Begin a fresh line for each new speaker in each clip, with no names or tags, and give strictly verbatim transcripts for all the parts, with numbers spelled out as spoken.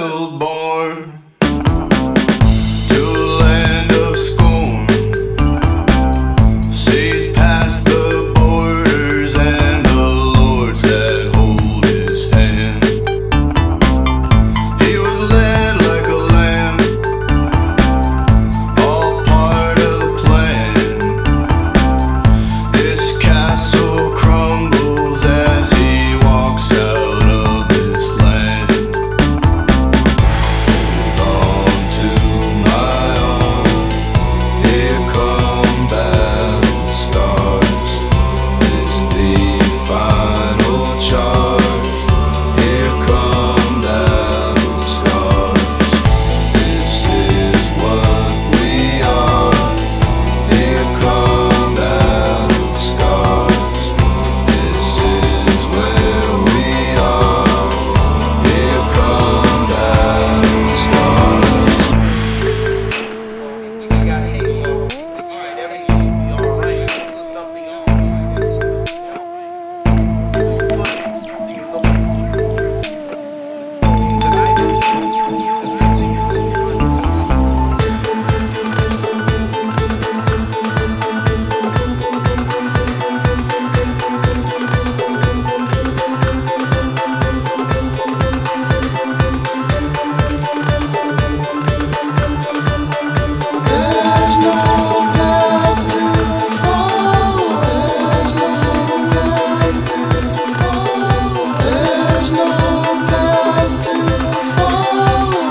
child born to a land of scorn, sees past the borders and the lords that hold his hand. He was led like a lamb, all part of the plan. This castle crumbles as he walks out of this land. Hold on to my arm, here come battle scars. It's the final charge, here come battle scars. This is what we are, here come battle scars. This is where we are, here come battle scars.
You gotta hate me. Alright, everything will be alright. This is something else. This is something else. This one is something else. Things that I do. That's something else.
There's no path to follow. There's no path to follow. There's no path to follow.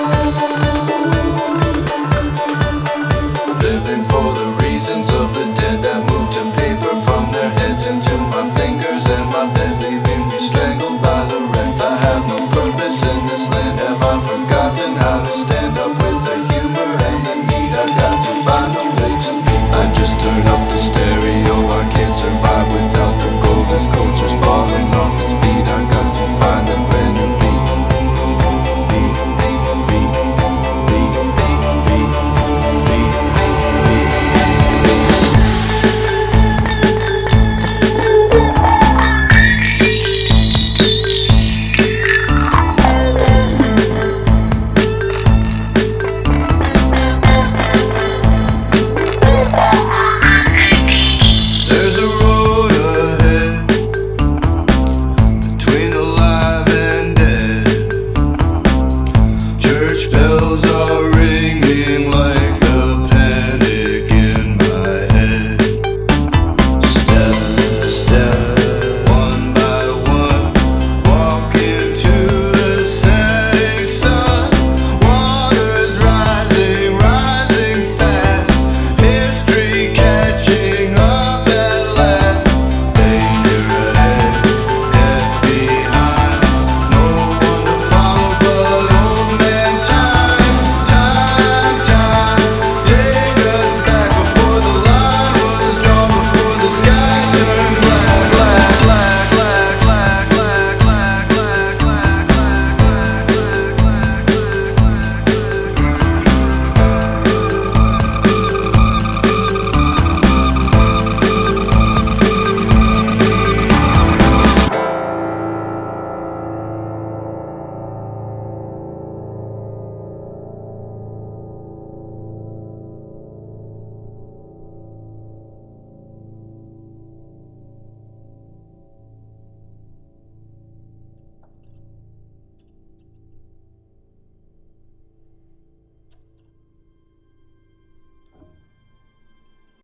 Living for the reasons of the dead that move to paper from their heads into my fingers and my bed, leaving me strangled by the rent. I have no purpose in this land. Have I forgotten how to stand up with the humor and the need? I got to find a way to be. I just turn up the stereo. I can't survive without the gold. This culture's falling off its feet. I got to find a brand new beat. Beat, beat, beat, beat, beat, beat, beat, There's a road ahead between alive and dead. Church bells